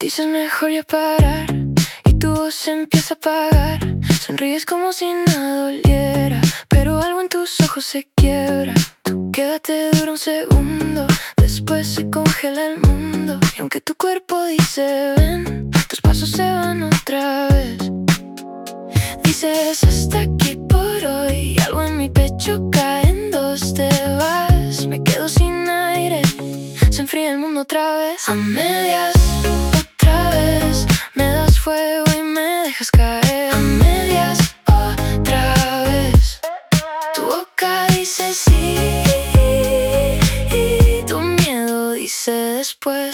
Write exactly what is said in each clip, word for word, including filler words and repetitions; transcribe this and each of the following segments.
Dices mejor ya parar y tu voz se empieza a apagar. Sonríes como si nada doliera, pero algo en tus ojos se quiebra. Tú quédate dura un segundo, después se congela el mundo. Y aunque tu cuerpo dice ven, tus pasos se van otra vez. Dices hasta aquí por hoy, algo en mi pecho cae en dos, te vas. Me quedo sin aire, se enfría el mundo otra vez. A medias, otra vez, me das fuego y me dejas caer. A medias, otra vez, tu boca dice sí, y tu miedo dice después.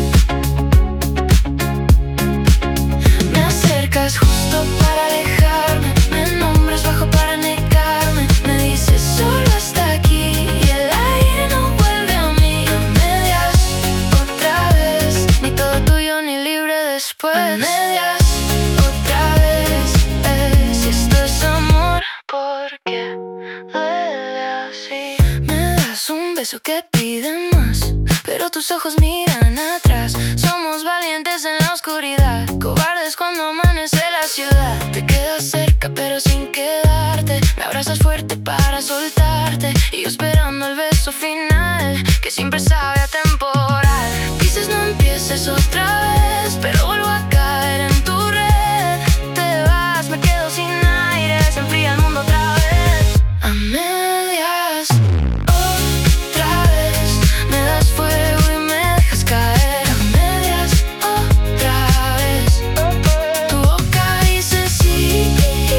Me acercas justo para alejarme, me nombras bajo para negarme. Me dices solo hasta aquí y el aire no vuelve a mí. A medias, otra vez, ni todo tuyo ni libre después. A medias, otra vez, eh, si esto es amor, ¿por qué duele así? Me das un beso que pide más, pero tus ojos miran atrás. Somos valientes en la oscuridad, cobardes cuando amanece la ciudad. Te quedas cerca pero sin quedarte, me abrazas fuerte para soltarte, y yo esperando el beso final que siempre sabe a temporal. Dices no empieces otra vez, pero vuelvo a caer en tu red. Te vas, me quedo sin aire, se enfría el mundo otra vez. A medias, otra vez, me das fuego y me dejas caer. A medias, otra vez, tu boca dice sí,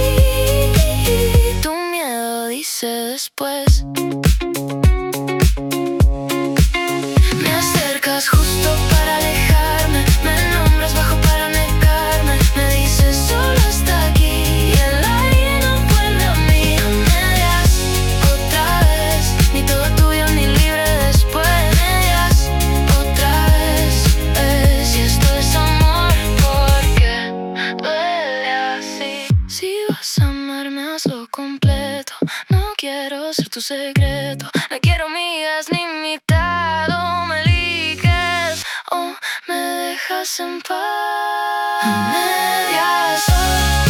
tu miedo dice después. Me acercas justo para alejarme, me nombras bajo para negarme. Me dices solo hasta aquí y el aire no vuelve a mí. A medias, otra vez, ni todo tuyo ni libre después. A medias, otra vez, eh, si esto es amor, ¿por qué duele así? Si vas a amarme, hazlo completo. No quiero ser tu secreto, no quiero migas ni mitad. O me eliges o me dejas en paz. A medias,